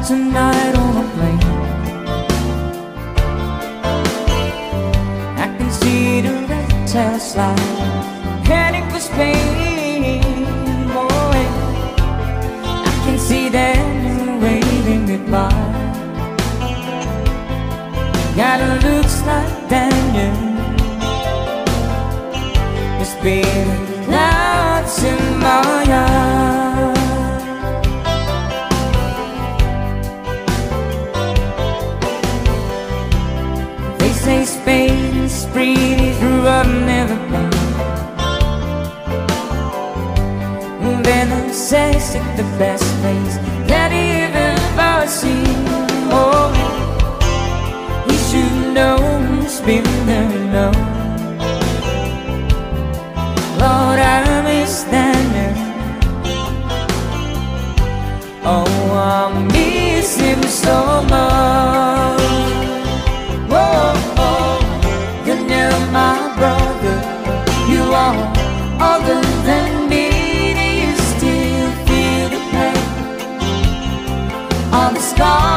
tonight on a plane. I can see the red tail slide heading for Spain, boy. I can see them waving goodbye. God, it looks like Daniel. There's been clouds in my eyes. They say Spain is pretty through I've never been. Venom says it's the best place that you've ever seen. Oh, you should know it's been there alone. Lord, I miss Daniel. Oh, I miss him so much. Whoa, oh, Daniel, my brother, you are older than me. Do you still feel the pain on the scar?